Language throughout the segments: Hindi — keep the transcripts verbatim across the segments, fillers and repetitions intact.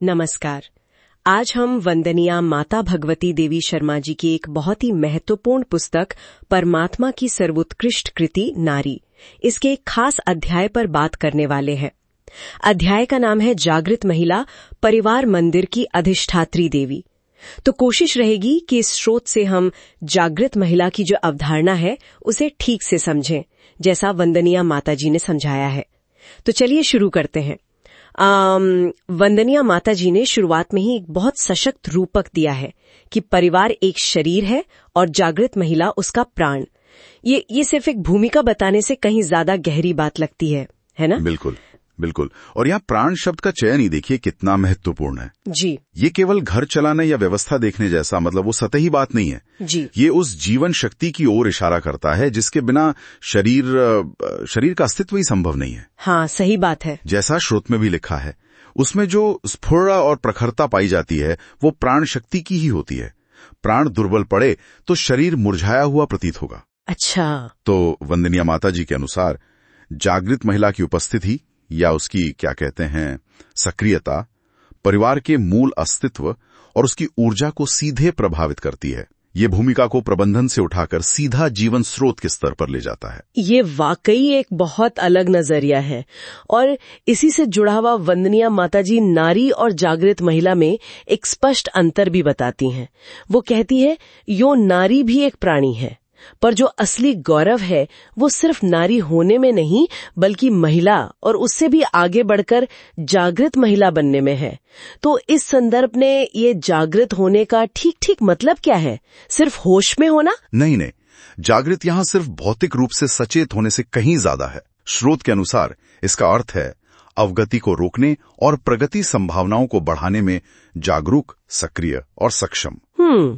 नमस्कार। आज हम वंदनीय माता भगवती देवी शर्मा जी की एक बहुत ही महत्वपूर्ण पुस्तक परमात्मा की सर्वोत्कृष्ट कृति नारी, इसके एक खास अध्याय पर बात करने वाले हैं। अध्याय का नाम है जागृत महिला, परिवार मंदिर की अधिष्ठात्री देवी। तो कोशिश रहेगी कि इस स्रोत से हम जागृत महिला की जो अवधारणा है उसे ठीक से समझें, जैसा वंदनीय माता जी ने समझाया है। तो चलिए शुरू करते हैं। आम, वंदनीय माता जी ने शुरुआत में ही एक बहुत सशक्त रूपक दिया है कि परिवार एक शरीर है और जागृत महिला उसका प्राण। ये ये सिर्फ एक भूमिका बताने से कहीं ज्यादा गहरी बात लगती है, है ना? बिल्कुल बिल्कुल। और यहाँ प्राण शब्द का चयन ही देखिए कितना महत्वपूर्ण है जी। ये केवल घर चलाने या व्यवस्था देखने जैसा मतलब वो सतही बात नहीं है जी। ये उस जीवन शक्ति की ओर इशारा करता है जिसके बिना शरीर शरीर का अस्तित्व ही संभव नहीं है। हाँ, सही बात है। जैसा श्रोत में भी लिखा है, उसमें जो स्फुरता और प्रखरता पाई जाती है वो प्राण शक्ति की ही होती है। प्राण दुर्बल पड़े तो शरीर मुरझाया हुआ प्रतीत होगा। अच्छा। तो वंदनीय माता जी के अनुसार जागृत महिला की उपस्थिति या उसकी क्या कहते हैं सक्रियता परिवार के मूल अस्तित्व और उसकी ऊर्जा को सीधे प्रभावित करती है। ये भूमिका को प्रबंधन से उठाकर सीधा जीवन स्रोत के स्तर पर ले जाता है। ये वाकई एक बहुत अलग नजरिया है और इसी से जुड़ा हुआ वंदनीय माताजी नारी और जागृत महिला में एक स्पष्ट अंतर भी बताती हैं। वो कहती है यो नारी भी एक प्राणी है, पर जो असली गौरव है वो सिर्फ नारी होने में नहीं बल्कि महिला और उससे भी आगे बढ़कर जागृत महिला बनने में है। तो इस संदर्भ में ये जागृत होने का ठीक ठीक मतलब क्या है? सिर्फ होश में होना? नहीं नहीं, जागृत यहाँ सिर्फ भौतिक रूप से सचेत होने से कहीं ज्यादा है। स्रोत के अनुसार इसका अर्थ है अवगति को रोकने और प्रगति संभावनाओं को बढ़ाने में जागरूक, सक्रिय और सक्षम। हम्म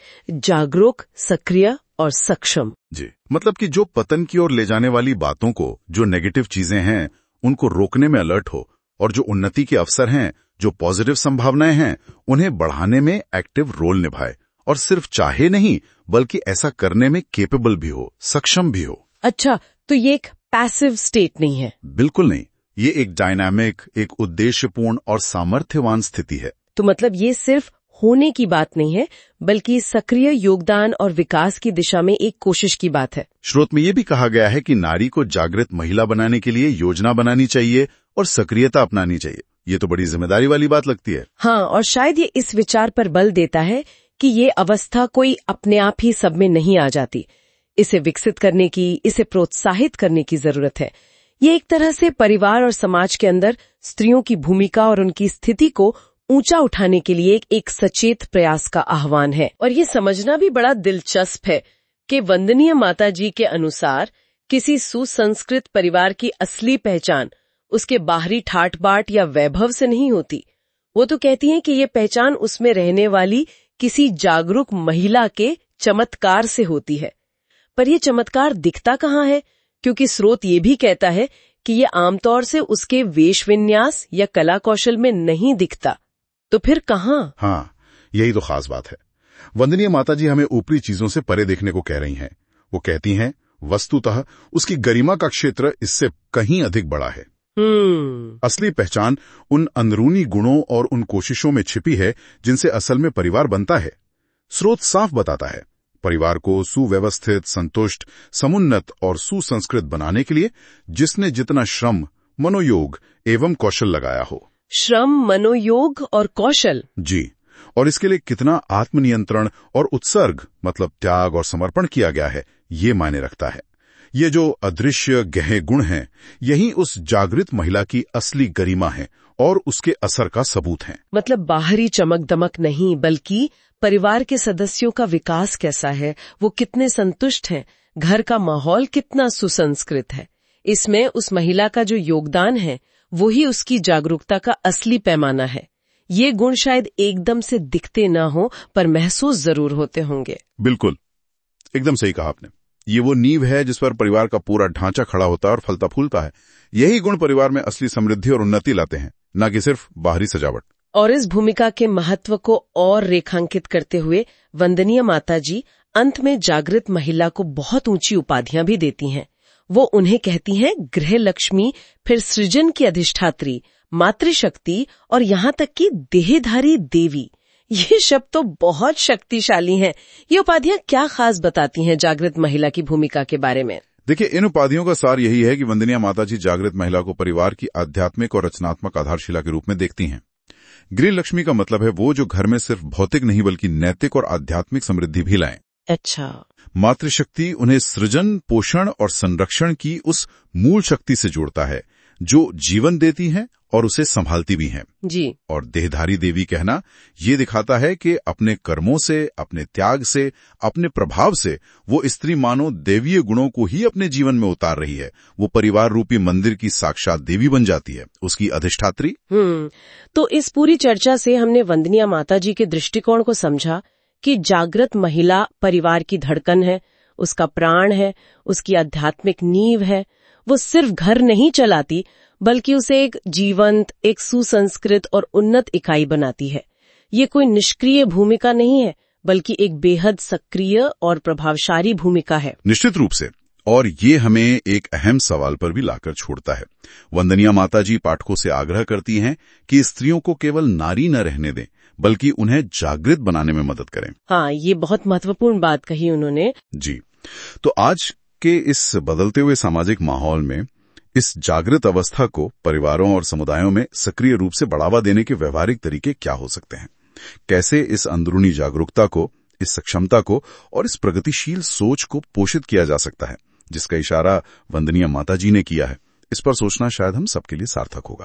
जागरूक, सक्रिय और सक्षम। जी, मतलब कि जो पतन की ओर ले जाने वाली बातों को, जो नेगेटिव चीजें हैं उनको रोकने में अलर्ट हो और जो उन्नति के अवसर हैं, जो पॉजिटिव संभावनाएं हैं उन्हें बढ़ाने में एक्टिव रोल निभाए और सिर्फ चाहे नहीं बल्कि ऐसा करने में केपेबल भी हो, सक्षम भी हो। अच्छा, तो ये एक पैसिव स्टेट नहीं है? बिल्कुल नहीं, ये एक डायनामिक, एक उद्देश्यपूर्ण और सामर्थ्यवान स्थिति है। तो मतलब ये सिर्फ होने की बात नहीं है बल्कि सक्रिय योगदान और विकास की दिशा में एक कोशिश की बात है। स्रोत में ये भी कहा गया है कि नारी को जागृत महिला बनाने के लिए योजना बनानी चाहिए और सक्रियता अपनानी चाहिए। ये तो बड़ी जिम्मेदारी वाली बात लगती है। हाँ, और शायद ये इस विचार पर बल देता है कि ये अवस्था कोई अपने आप ही सब में नहीं आ जाती। इसे विकसित करने की, इसे प्रोत्साहित करने की जरूरत है। ये एक तरह से परिवार और समाज के अंदर स्त्रियों की भूमिका और उनकी स्थिति को ऊंचा उठाने के लिए एक सचेत प्रयास का आह्वान है। और ये समझना भी बड़ा दिलचस्प है कि वंदनीय माता जी के अनुसार किसी सुसंस्कृत परिवार की असली पहचान उसके बाहरी ठाट बाट या वैभव से नहीं होती। वो तो कहती हैं कि ये पहचान उसमें रहने वाली किसी जागरूक महिला के चमत्कार से होती है। पर ये चमत्कार दिखता कहाँ है? क्योंकि स्रोत ये भी कहता है कि ये आमतौर से उसके वेश विन्यास या कला कौशल में नहीं दिखता। तो फिर कहाँ? हाँ, यही तो खास बात है। वंदनीय माताजी हमें ऊपरी चीजों से परे देखने को कह रही हैं। वो कहती हैं वस्तुतः उसकी गरिमा का क्षेत्र इससे कहीं अधिक बड़ा है। हम्म असली पहचान उन अंदरूनी गुणों और उन कोशिशों में छिपी है जिनसे असल में परिवार बनता है। स्रोत साफ बताता है, परिवार को सुव्यवस्थित, संतुष्ट, समुन्नत और सुसंस्कृत बनाने के लिए जिसने जितना श्रम, मनोयोग एवं कौशल लगाया हो। श्रम, मनोयोग और कौशल। जी, और इसके लिए कितना आत्मनियंत्रण और उत्सर्ग मतलब त्याग और समर्पण किया गया है, ये मायने रखता है। ये जो अदृश्य गहरे गुण हैं, यही उस जागृत महिला की असली गरिमा है और उसके असर का सबूत है। मतलब बाहरी चमक दमक नहीं बल्कि परिवार के सदस्यों का विकास कैसा है, वो कितने संतुष्ट हैं, घर का माहौल कितना सुसंस्कृत है। इसमें उस महिला का जो योगदान है वही उसकी जागरूकता का असली पैमाना है। ये गुण शायद एकदम से दिखते ना हो पर महसूस जरूर होते होंगे। बिल्कुल, एकदम सही कहा आपने। ये वो नींव है जिस पर परिवार का पूरा ढांचा खड़ा होता है और फलता फूलता है। यही गुण परिवार में असली समृद्धि और उन्नति लाते हैं, न कि सिर्फ बाहरी सजावट। और इस भूमिका के महत्व को और रेखांकित करते हुए वंदनीय माताजी अंत में जागृत महिला को बहुत ऊंची उपाधियां भी देती हैं। वो उन्हें कहती हैं गृह लक्ष्मी, फिर सृजन की अधिष्ठात्री, मातृशक्ति और यहाँ तक कि देहधारी देवी, ये शब्द तो बहुत शक्तिशाली हैं। ये उपाधियां क्या खास बताती हैं जागृत महिला की भूमिका के बारे में? देखिए, इन उपाधियों का सार यही है कि वंदनीय माताजी जागृत महिला को परिवार की आध्यात्मिक और रचनात्मक आधारशिला के रूप में देखती हैं। गृह लक्ष्मी का मतलब है वो जो घर में सिर्फ भौतिक नहीं बल्कि नैतिक और आध्यात्मिक समृद्धि भी लाएं। अच्छा। मातृशक्ति उन्हें सृजन, पोषण और संरक्षण की उस मूल शक्ति से जोड़ता है जो जीवन देती है और उसे संभालती भी हैं। जी। और देहधारी देवी कहना ये दिखाता है कि अपने कर्मों से, अपने त्याग से, अपने प्रभाव से वो स्त्री मानो देवीय गुणों को ही अपने जीवन में उतार रही है। वो परिवार रूपी मंदिर की साक्षात देवी बन जाती है, उसकी अधिष्ठात्री। हम्म तो इस पूरी चर्चा से हमने वंदनीय माताजी के दृष्टिकोण को समझा कि जागृत महिला परिवार की धड़कन है, उसका प्राण है, उसकी आध्यात्मिक नींव है। वो सिर्फ घर नहीं चलाती बल्कि उसे एक जीवंत, एक सुसंस्कृत और उन्नत इकाई बनाती है। ये कोई निष्क्रिय भूमिका नहीं है बल्कि एक बेहद सक्रिय और प्रभावशाली भूमिका है। निश्चित रूप से। और ये हमें एक अहम सवाल पर भी लाकर छोड़ता है। वंदनीय माताजी पाठकों से आग्रह करती हैं कि स्त्रियों को केवल नारी न रहने दें बल्कि उन्हें जागृत बनाने में मदद करें। हाँ, ये बहुत महत्वपूर्ण बात कही उन्होंने। जी। तो आज के इस बदलते हुए सामाजिक माहौल में इस जागृत अवस्था को परिवारों और समुदायों में सक्रिय रूप से बढ़ावा देने के व्यवहारिक तरीके क्या हो सकते हैं? कैसे इस अंदरूनी जागरूकता को, इस सक्षमता को और इस प्रगतिशील सोच को पोषित किया जा सकता है, जिसका इशारा वंदनीय माताजी ने किया है? इस पर सोचना शायद हम सबके लिए सार्थक होगा।